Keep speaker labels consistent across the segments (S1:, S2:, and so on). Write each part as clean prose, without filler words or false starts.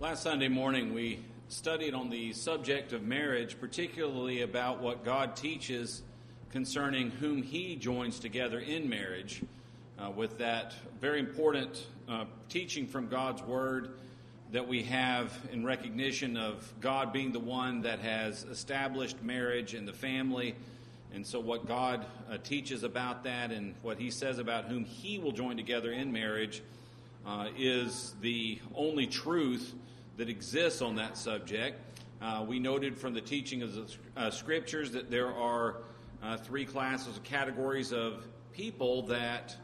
S1: Last Sunday morning, we studied on the subject of marriage, particularly about what God teaches concerning whom He joins together in marriage, with that very important teaching from God's Word that we have in recognition of God being the one that has established marriage and the family. And so what God teaches about that and what He says about whom He will join together in marriage is the only truth that exists on that subject. We noted from the teaching of the Scriptures that there are three classes or categories of people that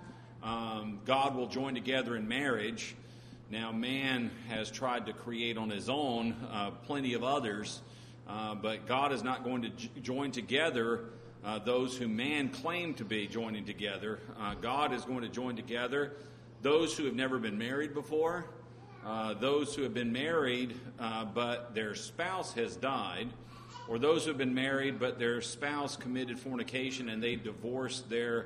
S1: God will join together in marriage. Now, man has tried to create on his own plenty of others, but God is not going to join together those who man claimed to be joining together. God is going to join together those who have never been married before, those who have been married but their spouse has died, or those who have been married but their spouse committed fornication and they divorced their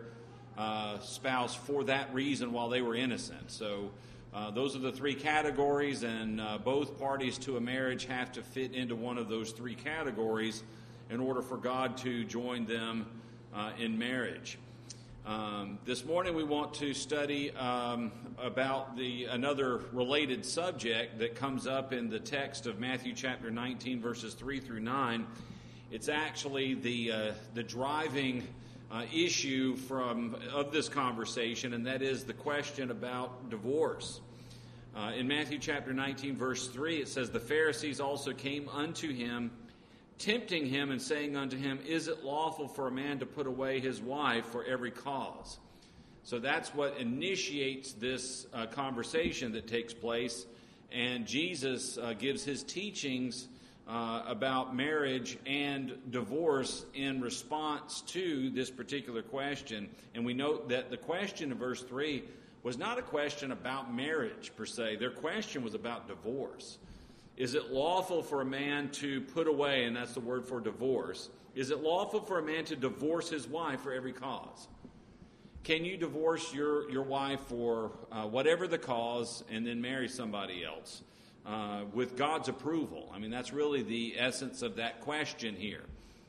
S1: spouse for that reason while they were innocent. So those are the three categories, and both parties to a marriage have to fit into one of those three categories in order for God to join them in marriage. This morning we want to study about another related subject that comes up in the text of Matthew chapter 19, verses 3 through 9. It's actually the driving issue of this conversation, and that is the question about divorce. In Matthew chapter 19, verse 3, it says, "The Pharisees also came unto him, tempting him and saying unto him, Is it lawful for a man to put away his wife for every cause?" So that's what initiates this conversation that takes place. And Jesus gives his teachings about marriage and divorce in response to this particular question. And we note that the question in verse 3 was not a question about marriage per se. Their question was about divorce. Is it lawful for a man to put away, and that's the word for divorce, is it lawful for a man to divorce his wife for every cause? Can you divorce your wife for whatever the cause and then marry somebody else with God's approval? I mean, that's really the essence of that question here.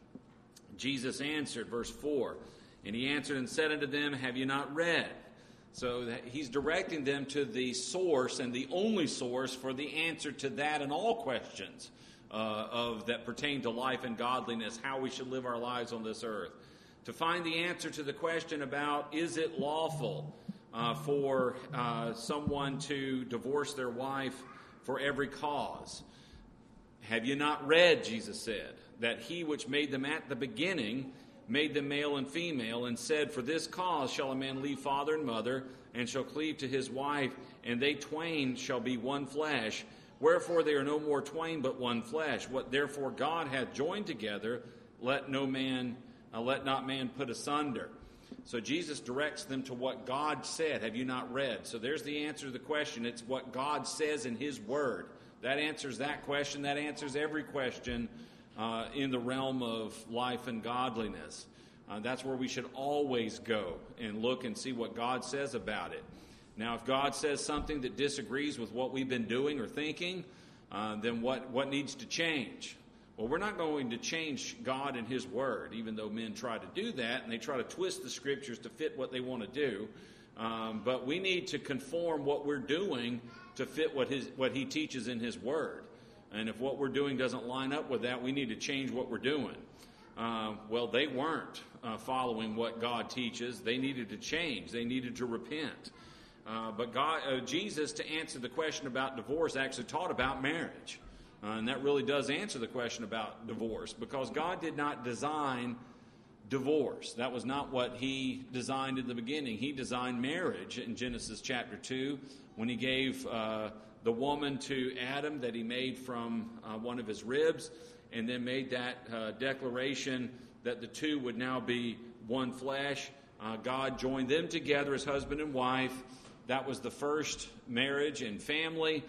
S1: Jesus answered, verse 4, "And he answered and said unto them, Have you not read?" So he's directing them to the source and the only source for the answer to that and all questions that pertain to life and godliness, how we should live our lives on this earth. To find the answer to the question about, is it lawful for someone to divorce their wife for every cause? "Have you not read," Jesus said, "that he which made them at the beginning made them male and female, and said, For this cause shall a man leave father and mother, and shall cleave to his wife, and they twain shall be one flesh. Wherefore they are no more twain, but one flesh. What therefore God hath joined together, let not man put asunder." So Jesus directs them to what God said. Have you not read? So there's the answer to the question. It's what God says in His Word. That answers that question. That answers every question in the realm of life and godliness. That's where we should always go and look and see what God says about it. Now, if God says something that disagrees with what we've been doing or thinking, then what needs to change? Well, we're not going to change God and His Word, even though men try to do that, and they try to twist the Scriptures to fit what they want to do. But we need to conform what we're doing to fit what He teaches in His Word. And if what we're doing doesn't line up with that, we need to change what we're doing. Well, they weren't following what God teaches. They needed to change. They needed to repent. But Jesus, to answer the question about divorce, actually taught about marriage. And that really does answer the question about divorce, because God did not design divorce. That was not what He designed in the beginning. He designed marriage in Genesis chapter 2 when He gave the woman to Adam that He made from one of his ribs, and then made that declaration that the two would now be one flesh. God joined them together as husband and wife. That was the first marriage and family,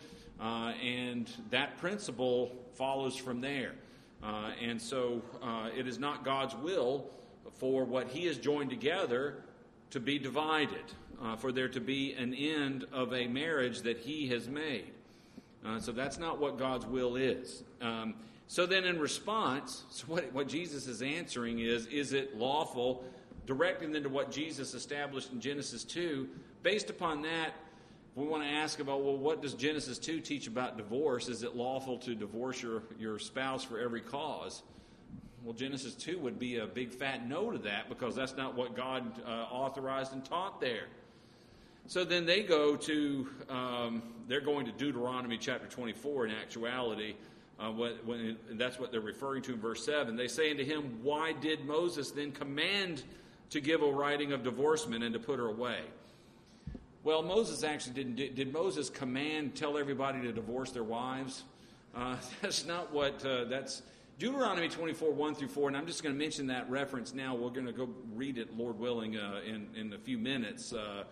S1: and that principle follows from there. And so it is not God's will for what He has joined together to be divided, for there to be an end of a marriage that He has made. So that's not what God's will is. So then in response, so what Jesus is answering is it lawful, directing them to what Jesus established in Genesis 2. Based upon that, we want to ask about, well, what does Genesis 2 teach about divorce? Is it lawful to divorce your spouse for every cause? Well, Genesis 2 would be a big fat no to that, because that's not what God authorized and taught there. So then they go to, they're going to Deuteronomy chapter 24 in actuality. That's what they're referring to in verse 7. They say unto him, why did Moses then command to give a writing of divorcement and to put her away? Well, Moses actually did Moses tell everybody to divorce their wives? That's not what, that's Deuteronomy 24, 1 through 4, and I'm just going to mention that reference now. We're going to go read it, Lord willing, in a few minutes.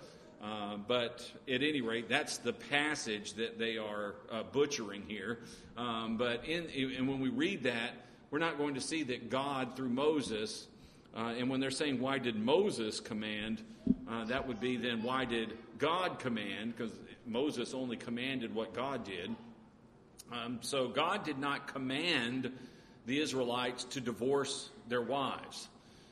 S1: But at any rate, that's the passage that they are butchering here. And when we read that, we're not going to see that God, through Moses, and when they're saying, why did Moses command, that would be then, why did God command? Because Moses only commanded what God did. So God did not command the Israelites to divorce their wives.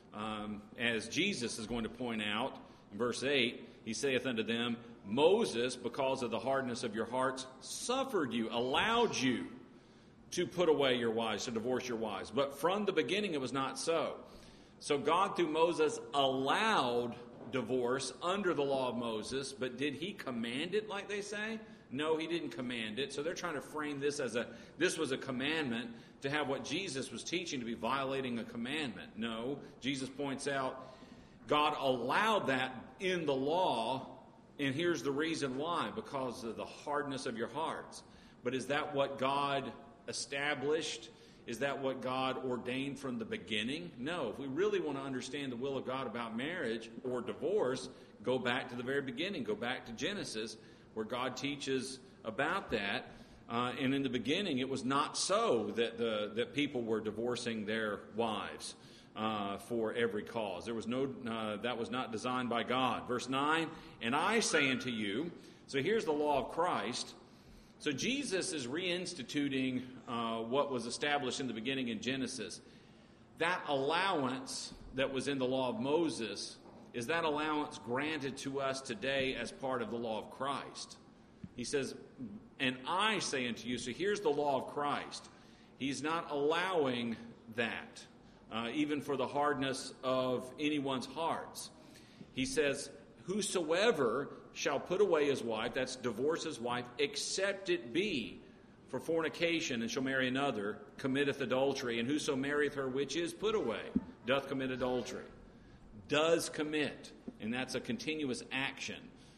S1: As Jesus is going to point out in verse 8, he saith unto them, Moses, because of the hardness of your hearts, suffered you, allowed you to put away your wives, to divorce your wives. But from the beginning it was not so. So God, through Moses, allowed divorce under the law of Moses, but did he command it, like they say? No, he didn't command it. So they're trying to frame this as this was a commandment, to have what Jesus was teaching to be violating a commandment. No, Jesus points out God allowed that in the law, and here's the reason why: because of the hardness of your hearts. But is that what God established? Is that what God ordained from the beginning? No. If we really want to understand the will of God about marriage or divorce, go back to the very beginning. Go back to Genesis, where God teaches about that. And in the beginning, it was not so that people were divorcing their wives for every cause. There was that was not designed by God. Verse 9, and I say unto you, so here's the law of Christ. So Jesus is reinstituting what was established in the beginning in Genesis. That allowance that was in the law of Moses, is that allowance granted to us today as part of the law of Christ? He says, and I say unto you, so here's the law of Christ. He's not allowing that, even for the hardness of anyone's hearts. He says, whosoever shall put away his wife, that's divorce his wife, except it be for fornication, and shall marry another, committeth adultery. And whoso marrieth her which is put away, doth commit adultery. Does commit, and that's a continuous action.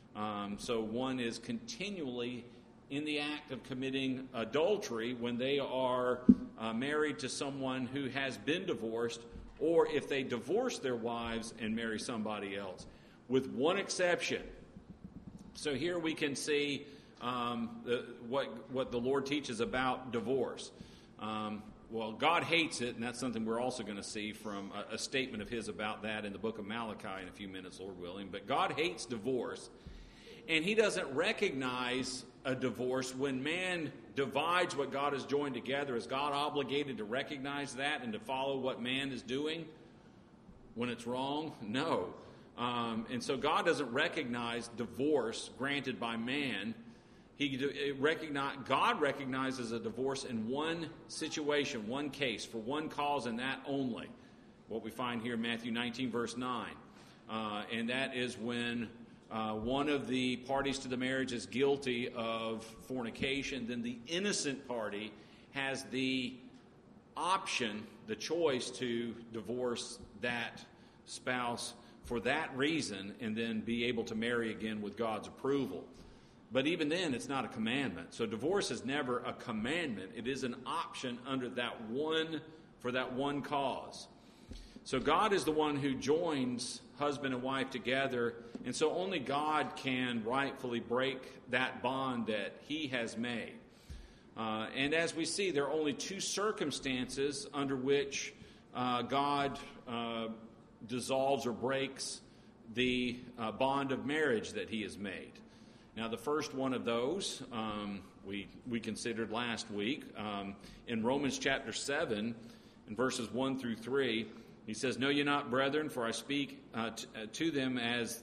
S1: So one is continually in the act of committing adultery when they are married to someone who has been divorced, or if they divorce their wives and marry somebody else, with one exception. So here we can see what the Lord teaches about divorce. Well, God hates it, and that's something we're also going to see from a statement of his about that in the book of Malachi in a few minutes, Lord willing. But God hates divorce, and he doesn't recognize a divorce when man divides what God has joined together. Is God obligated to recognize that and to follow what man is doing when it's wrong? No. And so God doesn't recognize divorce granted by man. God recognizes a divorce in one situation, one case, for one cause, and that only. What we find here in Matthew 19, verse 9. And that is when one of the parties to the marriage is guilty of fornication, then the innocent party has the option, the choice to divorce that spouse for that reason and then be able to marry again with God's approval. But even then, it's not a commandment. So divorce is never a commandment. It is an option under for that one cause. So God is the one who joins husband and wife together, and so only God can rightfully break that bond that he has made. And as we see, there are only two circumstances under which God dissolves or breaks the bond of marriage that he has made. Now, the first one of those we considered last week. In Romans chapter 7, in verses 1 through 3, he says, "Know ye not, brethren, for I speak to them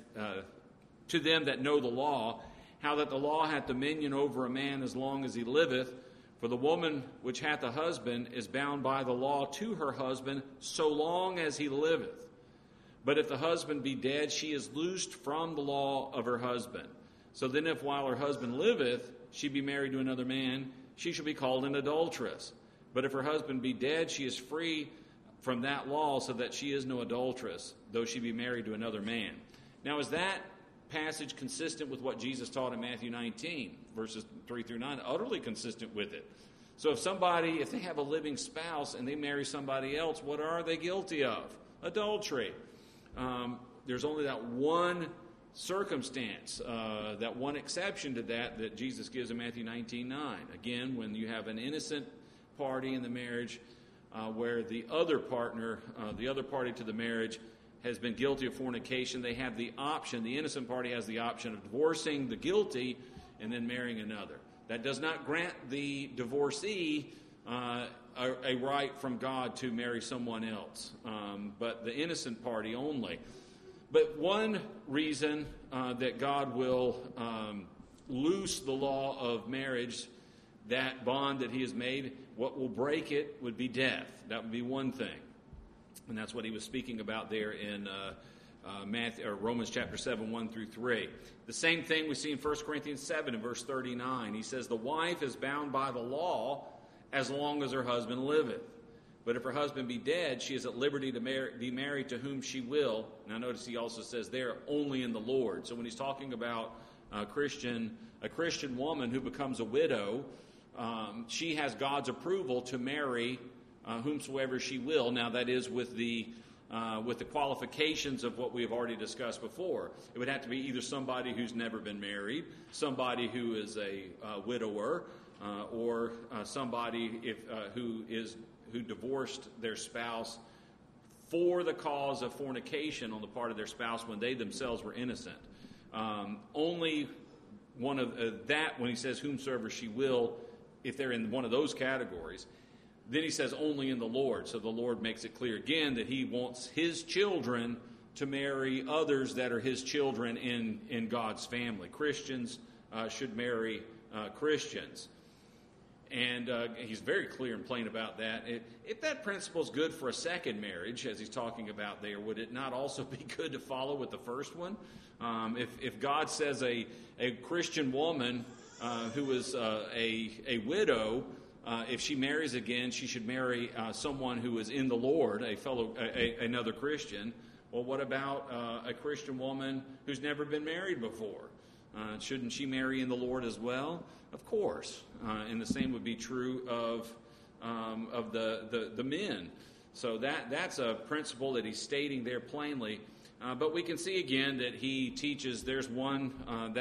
S1: that know the law, how that the law hath dominion over a man as long as he liveth. For the woman which hath a husband is bound by the law to her husband so long as he liveth. But if the husband be dead, she is loosed from the law of her husband. So then if while her husband liveth, she be married to another man, she shall be called an adulteress. But if her husband be dead, she is free from that law, so that she is no adulteress, though she be married to another man." Now, is that passage consistent with what Jesus taught in Matthew 19, verses 3 through 9? Utterly consistent with it. So if they have a living spouse and they marry somebody else, what are they guilty of? Adultery. There's only that one circumstance, that one exception to that Jesus gives in Matthew 19:9. Again, when you have an innocent party in the marriage where the other party to the marriage has been guilty of fornication, they have the option, the innocent party has the option of divorcing the guilty and then marrying another. That does not grant the divorcee a right from God to marry someone else, but the innocent party only. But one reason that God will loose the law of marriage, that bond that he has made, what will break it would be death. That would be one thing. And that's what he was speaking about there in Romans chapter 7, 1 through 3. The same thing we see in 1 Corinthians 7 and verse 39. He says, "The wife is bound by the law as long as her husband liveth. But if her husband be dead, she is at liberty to be married to whom she will." Now notice he also says there, "only in the Lord." So when he's talking about a Christian woman who becomes a widow, she has God's approval to marry whomsoever she will. Now that is with the qualifications of what we have already discussed before. It would have to be either somebody who's never been married, somebody who is a widower, or somebody who divorced their spouse for the cause of fornication on the part of their spouse when they themselves were innocent. Only one of that, when he says whomsoever she will, if they're in one of those categories. Then he says only in the Lord. So the Lord makes it clear again that he wants his children to marry others that are his children in God's family. Christians should marry Christians. And he's very clear and plain about that. If that principle is good for a second marriage, as he's talking about there, would it not also be good to follow with the first one? If God says a Christian woman who is a widow, if she marries again, she should marry someone who is in the Lord, another Christian. Well, what about a Christian woman who's never been married before? Shouldn't she marry in the Lord as well? Of course. And the same would be true of the men. So that's a principle that he's stating there plainly. But we can see again that he teaches there's one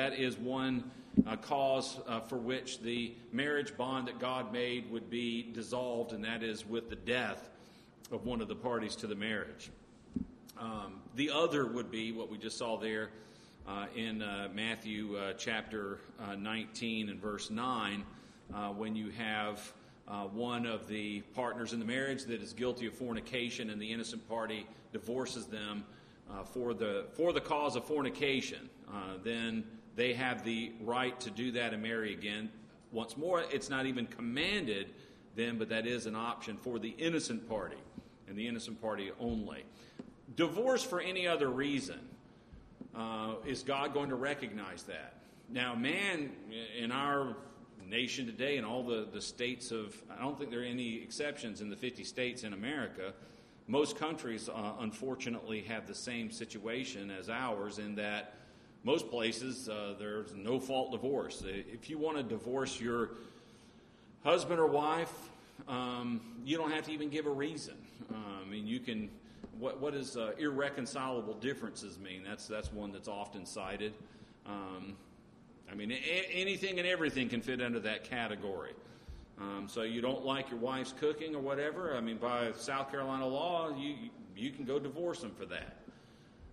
S1: cause for which the marriage bond that God made would be dissolved, and that is with the death of one of the parties to the marriage. The other would be what we just saw there in Matthew chapter 19 and verse 9, when you have one of the partners in the marriage that is guilty of fornication and the innocent party divorces them for the cause of fornication. Then they have the right to do that and marry again. Once more, it's not even commanded then, but that is an option for the innocent party, and the innocent party only. Divorce for any other reason, is God going to recognize that? Now, man in our nation today, in all the states I don't think there are any exceptions in the 50 states in America, most countries, unfortunately, have the same situation as ours in that most places, there's no-fault divorce. If you want to divorce your husband or wife, you don't have to even give a reason. You can. What does irreconcilable differences mean? That's one that's often cited. Anything and everything can fit under that category. So you don't like your wife's cooking or whatever. By South Carolina law, you can go divorce them for that.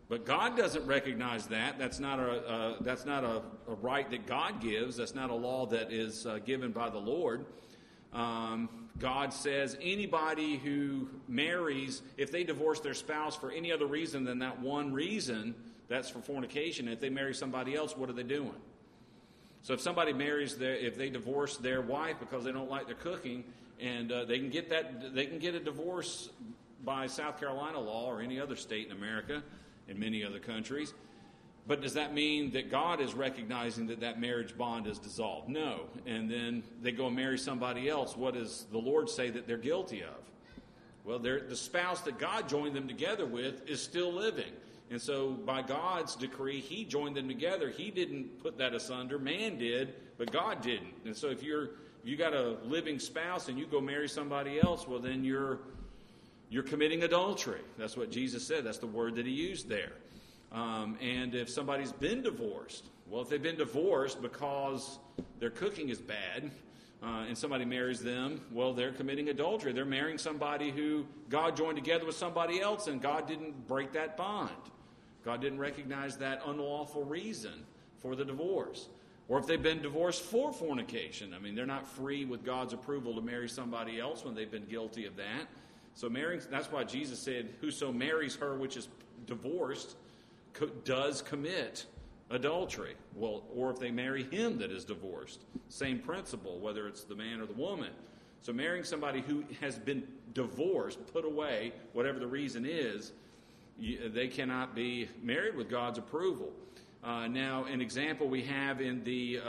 S1: But God doesn't recognize that. That's not a right that God gives. That's not a law that is given by the Lord. God says anybody who marries, if they divorce their spouse for any other reason than that one reason, that's for fornication. If they marry somebody else, what are they doing? So if somebody if they divorce their wife because they don't like their cooking, and they can get a divorce by South Carolina law or any other state in America, in many other countries. But does that mean that God is recognizing that marriage bond is dissolved? No. And then they go and marry somebody else. What does the Lord say that they're guilty of? Well, the spouse that God joined them together with is still living. And so by God's decree, he joined them together. He didn't put that asunder. Man did, but God didn't. And so if you got a living spouse and you go marry somebody else, well, then you're committing adultery. That's what Jesus said. That's the word that he used there. And if somebody's been divorced, well, if they've been divorced because their cooking is bad, and somebody marries them, well, they're committing adultery. They're marrying somebody who God joined together with somebody else, and God didn't break that bond. God didn't recognize that unlawful reason for the divorce. Or if they've been divorced for fornication, I mean, they're not free with God's approval to marry somebody else when they've been guilty of that. So that's why Jesus said, whoso marries her which is divorced does commit adultery. Well, or if they marry him that is divorced, same principle, whether it's the man or the woman. So marrying somebody who has been divorced, put away, whatever the reason is, they cannot be married with God's approval. Now, an example we have in the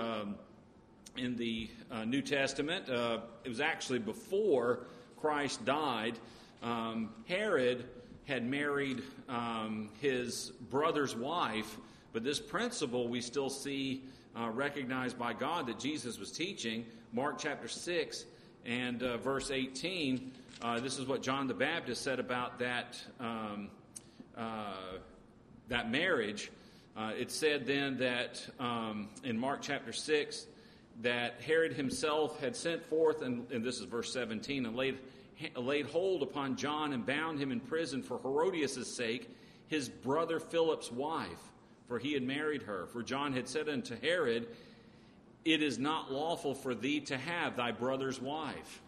S1: New Testament, it was actually before Christ died. Herod had married his brother's wife, but this principle we still see recognized by God that Jesus was teaching. Mark chapter 6 and verse 18, this is what John the Baptist said about that marriage. It said then that in Mark chapter 6 that Herod himself had sent forth, and this is verse 17, and laid hold upon John and bound him in prison for Herodias' sake, his brother Philip's wife, for he had married her. For John had said unto Herod, it is not lawful for thee to have thy brother's wife.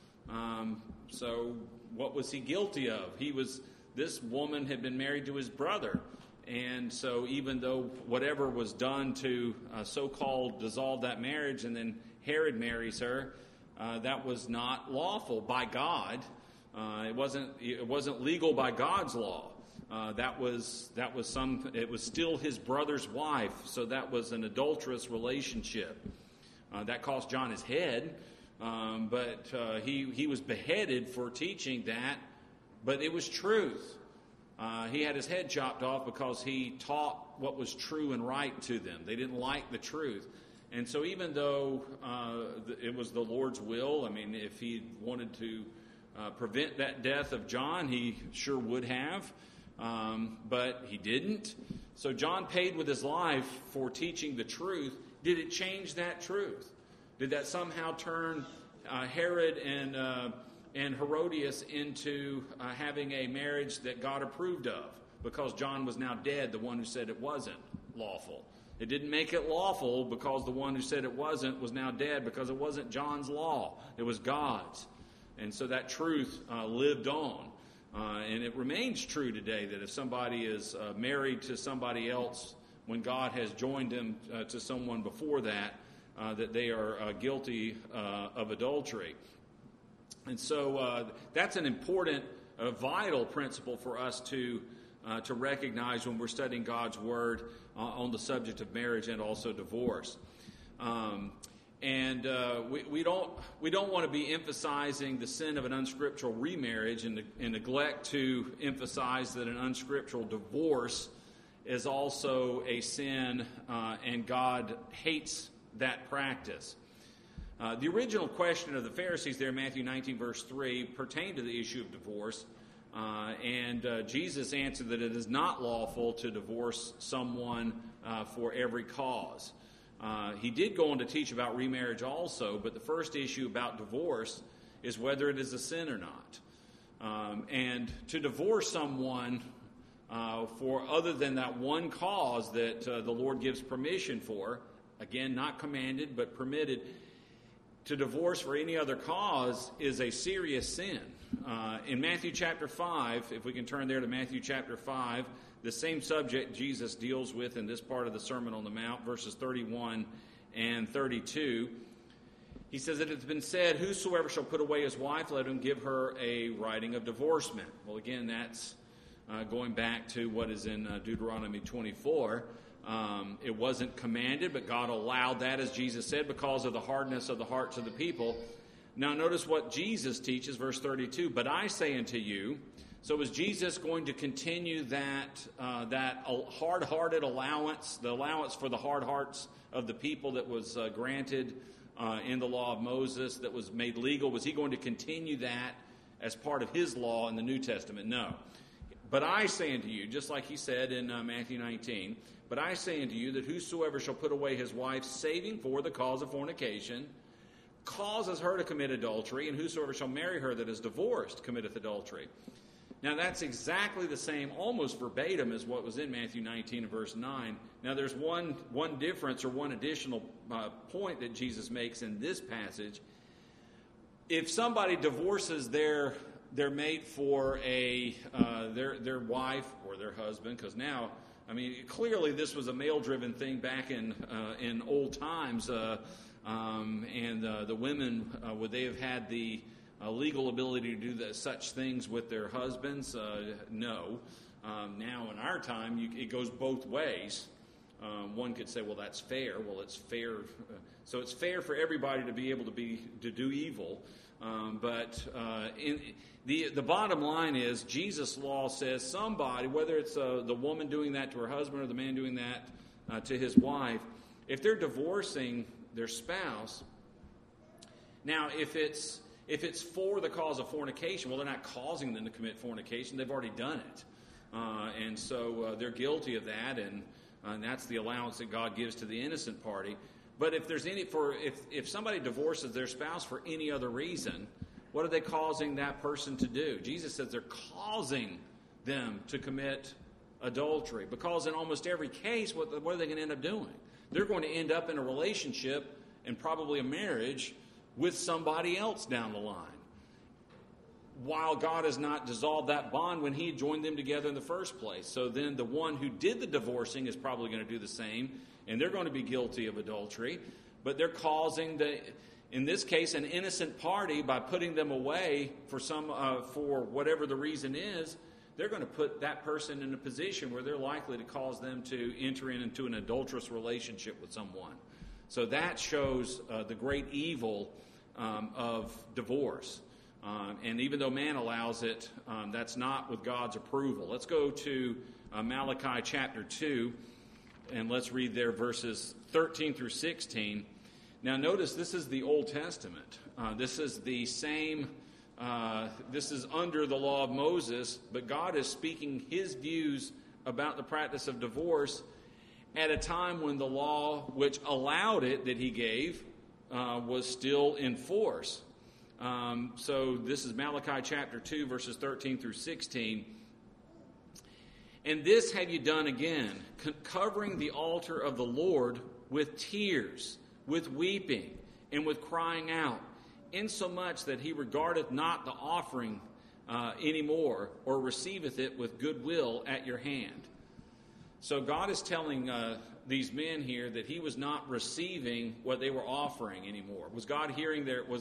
S1: So what was he guilty of? This woman had been married to his brother. And so even though whatever was done to so-called dissolve that marriage, and then Herod marries her, that was not lawful by God. It wasn't legal by God's law. It was still his brother's wife, so that was an adulterous relationship. That cost John his head, but he was beheaded for teaching that. But it was truth. He had his head chopped off because he taught what was true and right to them. They didn't like the truth. And so even though it was the Lord's will, I mean, if he wanted to prevent that death of John, he sure would have, but he didn't. So John paid with his life for teaching the truth. Did it change that truth? Did that somehow turn Herod and Herodias into having a marriage that God approved of? Because John was now dead, the one who said it wasn't lawful. It didn't make it lawful because the one who said it wasn't was now dead, because it wasn't John's law. It was God's. And so that truth lived on. And it remains true today that if somebody is married to somebody else when God has joined them to someone before that, that they are guilty of adultery. And so that's an important, vital principle for us to recognize when we're studying God's Word on the subject of marriage and also divorce. We don't want to be emphasizing the sin of an unscriptural remarriage and neglect to emphasize that an unscriptural divorce is also a sin, and God hates that practice. The original question of the Pharisees there, Matthew 19, verse 3, pertained to the issue of divorce. And Jesus answered that it is not lawful to divorce someone for every cause. He did go on to teach about remarriage also, but the first issue about divorce is whether it is a sin or not. And to divorce someone for other than that one cause that the Lord gives permission for, again, not commanded but permitted, to divorce for any other cause is a serious sin. In Matthew chapter 5, if we can turn there to Matthew chapter 5, the same subject Jesus deals with in this part of the Sermon on the Mount, verses 31 and 32. He says, "It has been said, whosoever shall put away his wife, let him give her a writing of divorcement." Well, again, that's going back to what is in Deuteronomy 24. It wasn't commanded, but God allowed that, as Jesus said, because of the hardness of the hearts of the people. Now, notice what Jesus teaches, verse 32. "But I say unto you," so is Jesus going to continue that hard-hearted allowance, the allowance for the hard hearts of the people that was granted in the law of Moses, that was made legal? Was he going to continue that as part of his law in the New Testament? No. "But I say unto you," just like he said in Matthew 19, "But I say unto you that whosoever shall put away his wife, saving for the cause of fornication, causes her to commit adultery, and whosoever shall marry her that is divorced committeth adultery." Now that's exactly the same, almost verbatim, as what was in Matthew 19 and verse 9. Now there's one difference or one additional point that Jesus makes in this passage. If somebody divorces their mate for their wife or their husband, because now, I mean, clearly this was a male-driven thing back in old times, and the women, would they have had the legal ability to do such things with their husbands? No. Now in our time, it goes both ways. One could say, well, that's fair. Well, it's fair. So it's fair for everybody to be able to do evil. But the bottom line is, Jesus' law says somebody, whether it's the woman doing that to her husband or the man doing that to his wife, if they're divorcing their spouse, now if it's for the cause of fornication, well, they're not causing them to commit fornication. They've already done it. And so they're guilty of that, and that's the allowance that God gives to the innocent party. But if somebody divorces their spouse for any other reason, what are they causing that person to do? Jesus says they're causing them to commit adultery, because in almost every case, what are they going to end up doing? They're going to end up in a relationship and probably a marriage with somebody else down the line, while God has not dissolved that bond when he joined them together in the first place. So then the one who did the divorcing is probably going to do the same, and they're going to be guilty of adultery. But they're causing, in this case, an innocent party, by putting them away for whatever the reason is. They're going to put that person in a position where they're likely to cause them to enter into an adulterous relationship with someone. So that shows the great evil of divorce. And even though man allows it, that's not with God's approval. Let's go to Malachi chapter 2, and let's read there verses 13 through 16. Now notice, this is the Old Testament. This is the same, this is under the law of Moses, but God is speaking his views about the practice of divorce at a time when the law which allowed it, that he gave, was still in force. So this is Malachi chapter 2, verses 13 through 16. "And this have you done again, covering the altar of the Lord with tears, with weeping, and with crying out, insomuch that he regardeth not the offering any more, or receiveth it with goodwill at your hand." So God is telling these men here that he was not receiving what they were offering anymore. Was God hearing was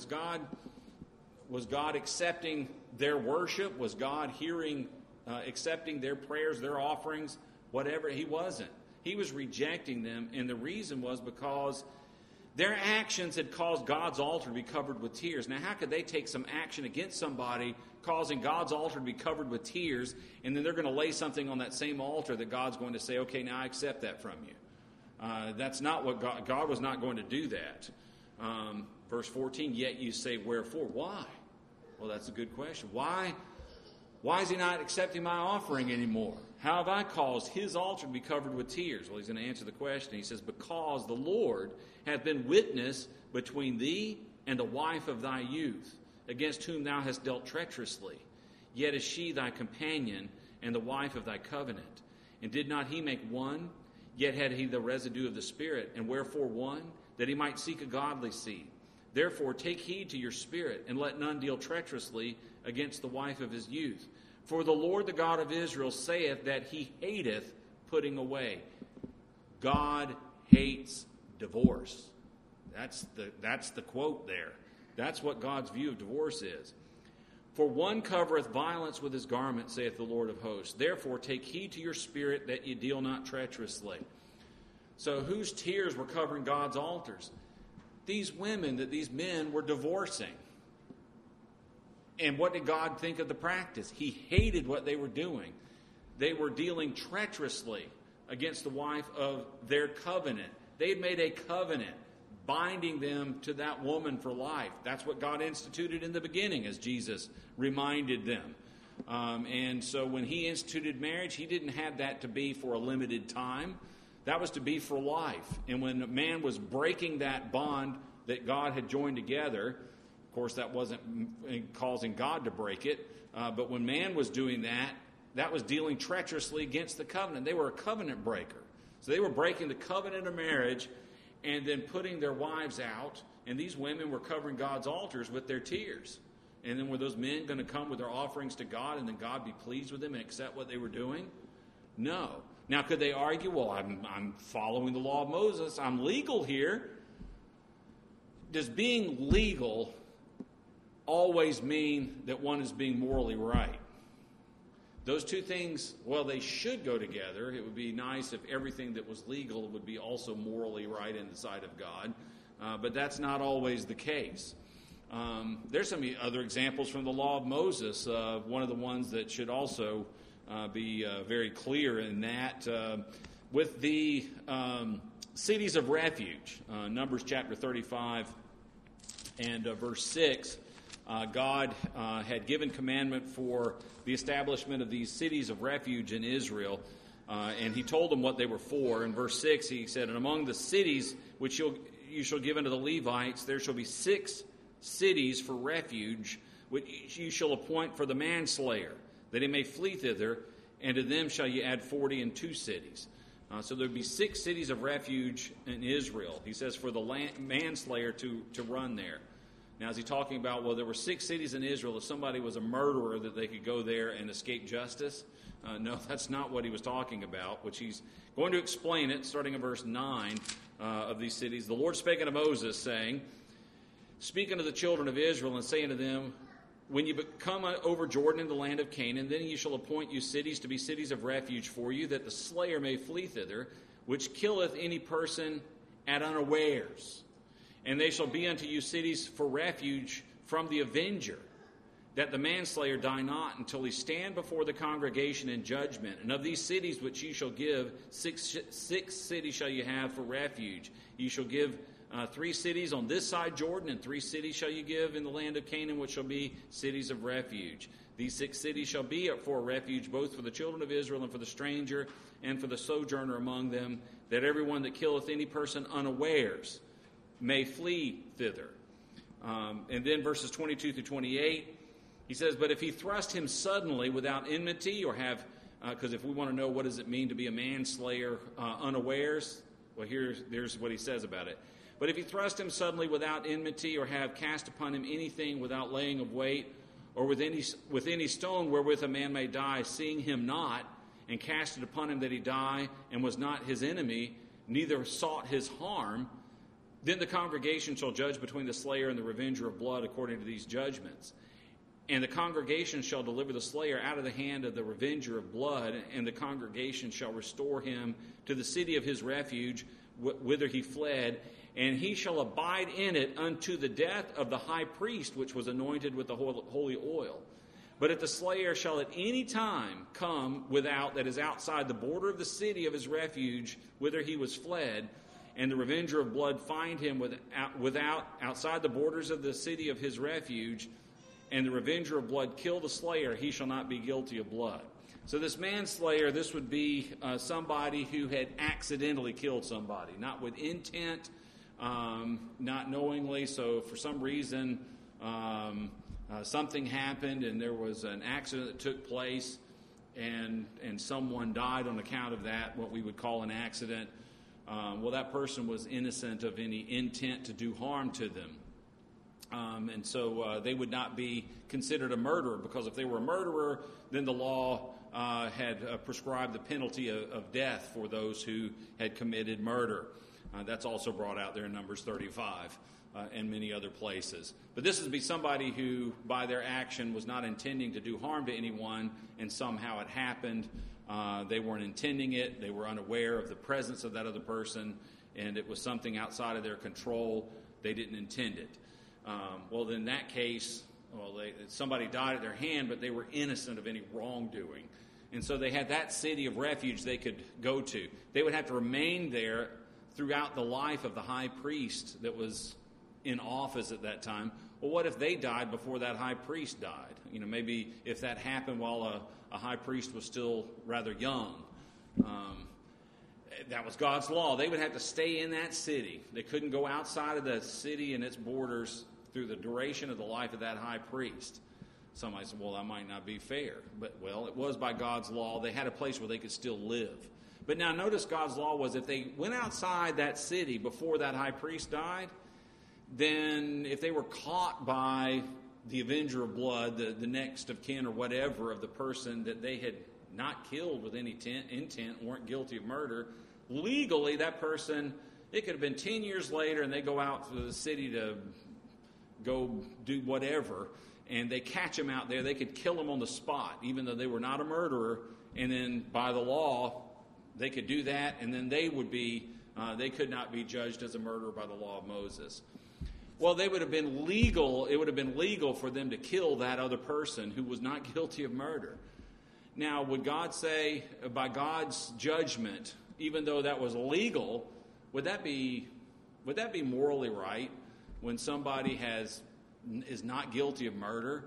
S1: God accepting their worship? Was God accepting their prayers, their offerings, whatever? He wasn't. He was rejecting them, and the reason was because their actions had caused God's altar to be covered with tears. Now, how could they take some action against somebody causing God's altar to be covered with tears, and then they're going to lay something on that same altar that God's going to say, okay, now I accept that from you? That's not what God was not going to do that. Verse 14, "Yet you say, wherefore?" Why? Well, that's a good question. Why is he not accepting my offering anymore? How have I caused his altar to be covered with tears? Well, he's going to answer the question. He says, "Because the Lord hath been witness between thee and the wife of thy youth, against whom thou hast dealt treacherously. Yet is she thy companion, and the wife of thy covenant. And did not he make one? Yet had he the residue of the Spirit. And wherefore one? That he might seek a godly seed. Therefore take heed to your spirit, and let none deal treacherously against the wife of his youth. For the Lord, the God of Israel, saith that he hateth putting away. God hates divorce. That's the quote there. That's what God's view of divorce is. For one covereth violence with his garment, saith the Lord of hosts. Therefore take heed to your spirit, that ye deal not treacherously. So whose tears were covering God's altars? These women that these men were divorcing. And what did God think of the practice? He hated what they were doing. They were dealing treacherously against the wife of their covenant. They had made a covenant binding them to that woman for life. That's what God instituted in the beginning, as Jesus reminded them. And so when he instituted marriage, he didn't have that to be for a limited time. That was to be for life. And when a man was breaking that bond that God had joined together, of course that wasn't causing God to break it, but when man was doing that, that was dealing treacherously against the covenant. They were a covenant breaker. So they were breaking the covenant of marriage and then putting their wives out, and these women were covering God's altars with their tears. And then were those men going to come with their offerings to God, and then God be pleased with them and accept what they were doing? No. Now, could they argue, well, I'm following the law of Moses, I'm legal here? Does being legal always mean that one is being morally right? Those two things, well, they should go together. It would be nice if everything that was legal would be also morally right in the sight of God, but that's not always the case. There's some other examples from the law of Moses. One of the ones that should also be very clear in that, with the cities of refuge, Numbers chapter 35 and verse 6, God had given commandment for the establishment of these cities of refuge in Israel, and he told them what they were for. In verse 6, he said, and among the cities which you shall give unto the Levites, there shall be 6 cities for refuge, which you shall appoint for the manslayer, that he may flee thither, and to them shall ye add 42 cities. So there would be 6 cities of refuge in Israel. He says for the manslayer to run there. Now, is he talking about, well, there were 6 cities in Israel. If somebody was a murderer, that they could go there and escape justice? No, that's not what he was talking about, which he's going to explain it, starting in verse 9 of these cities. The Lord spake unto Moses, saying, speak unto the children of Israel, and say unto them, when you come over Jordan in the land of Canaan, then you shall appoint you cities to be cities of refuge for you, that the slayer may flee thither, which killeth any person at unawares. And they shall be unto you cities for refuge from the avenger, that the manslayer die not until he stand before the congregation in judgment. And of these cities which ye shall give, six cities shall you have for refuge. Ye shall give 3 cities on this side Jordan, and 3 cities shall you give in the land of Canaan, which shall be cities of refuge. These 6 cities shall be for refuge, both for the children of Israel and for the stranger and for the sojourner among them, that everyone that killeth any person unawares may flee thither. And then verses 22 through 28, he says, but if he thrust him suddenly without enmity, or have, because if we want to know what does it mean to be a manslayer unawares, well, here's what he says about it. But if he thrust him suddenly without enmity, or have cast upon him anything without laying of weight, or with any stone wherewith a man may die, seeing him not, and cast it upon him that he die, and was not his enemy, neither sought his harm, then the congregation shall judge between the slayer and the revenger of blood according to these judgments. And the congregation shall deliver the slayer out of the hand of the revenger of blood, and the congregation shall restore him to the city of his refuge, whither he fled, and he shall abide in it unto the death of the high priest, which was anointed with the holy oil. But if the slayer shall at any time come without, that is outside the border of the city of his refuge, whither he was fled, and the revenger of blood find him outside the borders of the city of his refuge, and the revenger of blood kill the slayer, he shall not be guilty of blood. So this manslayer, this would be somebody who had accidentally killed somebody, not with intent, not knowingly. So for some reason, something happened and there was an accident that took place, and someone died on account of that, what we would call an accident, well, that person was innocent of any intent to do harm to them. And so they would not be considered a murderer, because if they were a murderer, then the law had prescribed the penalty of death for those who had committed murder. That's also brought out there in Numbers 35 and many other places. But this would be somebody who, by their action, was not intending to do harm to anyone, and somehow it happened. They weren't intending it. They were unaware of the presence of that other person, and it was something outside of their control. They didn't intend it. Well, in that case, somebody died at their hand, but they were innocent of any wrongdoing. And so they had that city of refuge they could go to. They would have to remain there throughout the life of the high priest that was in office at that time. Well, what if they died before that high priest died? You know, maybe if that happened while a high priest was still rather young. That was God's law. They would have to stay in that city. They couldn't go outside of the city and its borders through the duration of the life of that high priest. Somebody said, well, that might not be fair. But, well, it was by God's law. They had a place where they could still live. But now notice God's law was if they went outside that city before that high priest died, then if they were caught by the avenger of blood, the next of kin or whatever of the person that they had not killed with any intent, weren't guilty of murder, legally that person, it could have been 10 years later and they go out to the city to go do whatever, and they catch him out there, they could kill him on the spot, even though they were not a murderer, and then by the law, they could do that, and then they would be, they could not be judged as a murderer by the law of Moses. Well, it would have been legal for them to kill that other person who was not guilty of murder. Now, would God say, by God's judgment, even though that was legal, would that be morally right when somebody is not guilty of murder,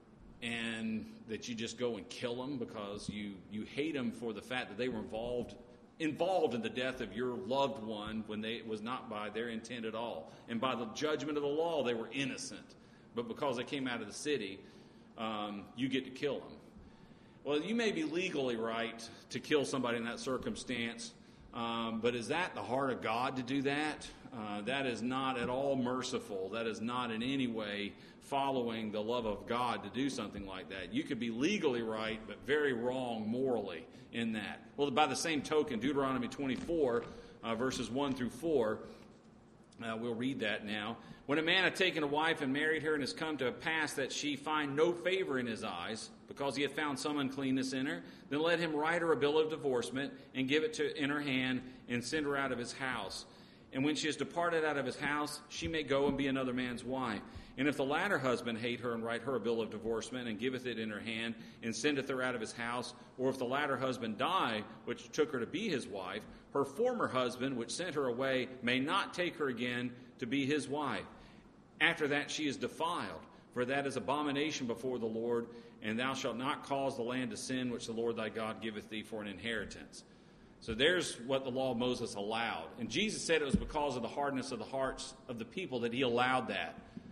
S1: and that you just go and kill them because you hate them for the fact that they were involved in the death of your loved one when it was not by their intent at all. And by the judgment of the law, they were innocent. But because they came out of the city, you get to kill them. Well, you may be legally right to kill somebody in that circumstance, but is that the heart of God to do that? That is not at all merciful. That is not in any way following the love of God to do something like that. You could be legally right, but very wrong morally in that. Well, by the same token, Deuteronomy 24, verses 1 through 4, we'll read that now. When a man hath taken a wife and married her, and has come to pass that she find no favor in his eyes, because he hath found some uncleanness in her, then let him write her a bill of divorcement, and give it in her hand, and send her out of his house. And when she is departed out of his house, she may go and be another man's wife. And if the latter husband hate her, and write her a bill of divorcement, and giveth it in her hand, and sendeth her out of his house, or if the latter husband die, which took her to be his wife, her former husband, which sent her away, may not take her again to be his wife. After that she is defiled, for that is abomination before the Lord, and thou shalt not cause the land to sin, which the Lord thy God giveth thee for an inheritance. So there's what the law of Moses allowed. And Jesus said it was because of the hardness of the hearts of the people that he allowed that.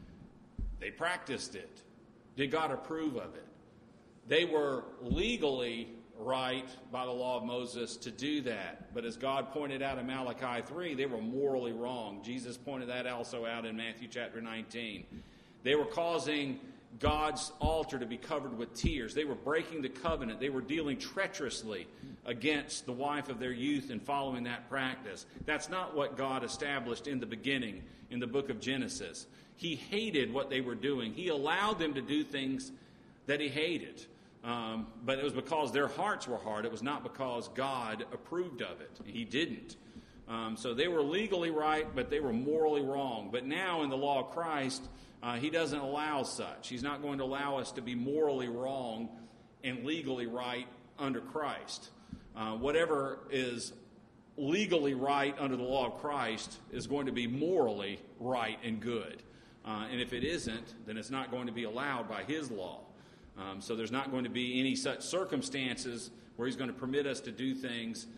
S1: They practiced it. Did God approve of it? They were legally right by the law of Moses to do that. But as God pointed out in Malachi 3, they were morally wrong. Jesus pointed that also out in Matthew chapter 19. They were causing God's altar to be covered with tears. They were breaking the covenant. They were dealing treacherously against the wife of their youth and following that practice. That's not what God established in the beginning in the book of Genesis. He hated what they were doing. He allowed them to do things that he hated. But it was because their hearts were hard. It was not because God approved of it. He didn't. So they were legally right, but they were morally wrong. But now in the law of Christ, he doesn't allow such. He's not going to allow us to be morally wrong and legally right under Christ. Whatever is legally right under the law of Christ is going to be morally right and good. And if it isn't, then it's not going to be allowed by his law. So there's not going to be any such circumstances where he's going to permit us to do things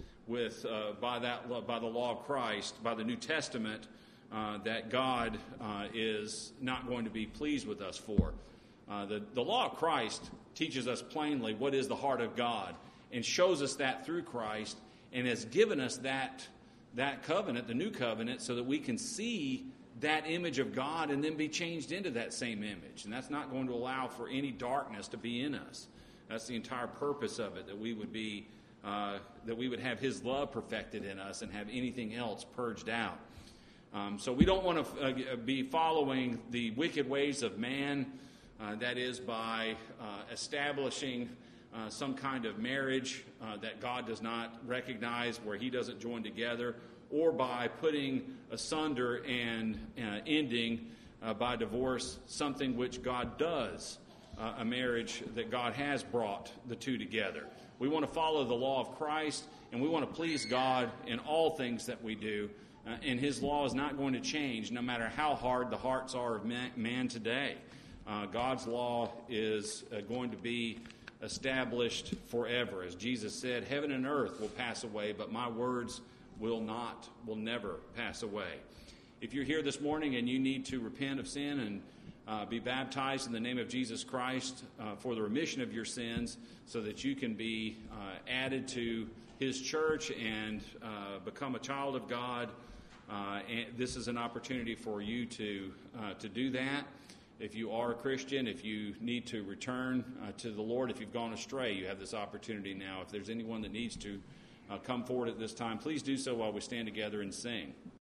S1: by the law of Christ, by the New Testament, that God is not going to be pleased with us for. The law of Christ teaches us plainly what is the heart of God. and shows us that through Christ, and has given us that covenant, the new covenant, so that we can see that image of God and then be changed into that same image. And that's not going to allow for any darkness to be in us. That's the entire purpose of it, that we would have His love perfected in us and have anything else purged out. So we don't want to be following the wicked ways of man, that is by establishing some kind of marriage that God does not recognize, where He doesn't join together, or by putting asunder and ending by divorce something which God does, a marriage that God has brought the two together. We want to follow the law of Christ, and we want to please God in all things that we do, and His law is not going to change no matter how hard the hearts are of man today. God's law is going to be established forever. As Jesus said, heaven and earth will pass away, but my words will never pass away. If you're here this morning and you need to repent of sin and be baptized in the name of Jesus Christ for the remission of your sins, so that you can be added to His church and become a child of God, and this is an opportunity for you to do that. If you are a Christian, if you need to return to the Lord, if you've gone astray, you have this opportunity now. If there's anyone that needs to come forward at this time, please do so while we stand together and sing.